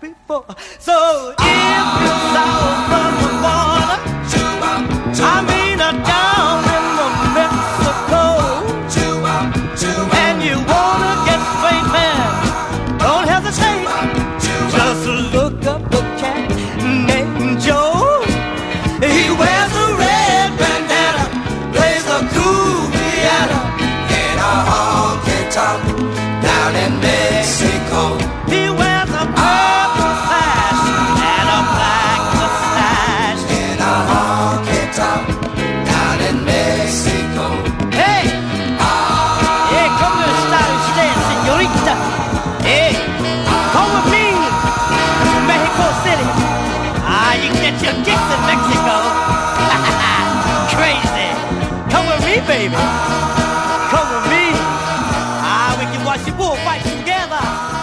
before. So if you south of the border, I mean down in the Mexico, and you wanna get straight, man, don't hesitate. Just look up a cat named Joe. He wears a red bandana, plays a cool piano in a honky tonk down in Mexico. He wears a purple sash and a black mustache in a honky tonk down in Mexico. Hey, hey, come to usted, señorita. Hey, come with me to Mexico City. You can get your kicks in Mexico. Crazy. Come with me, baby. Come with me. We can watch the bullfights together.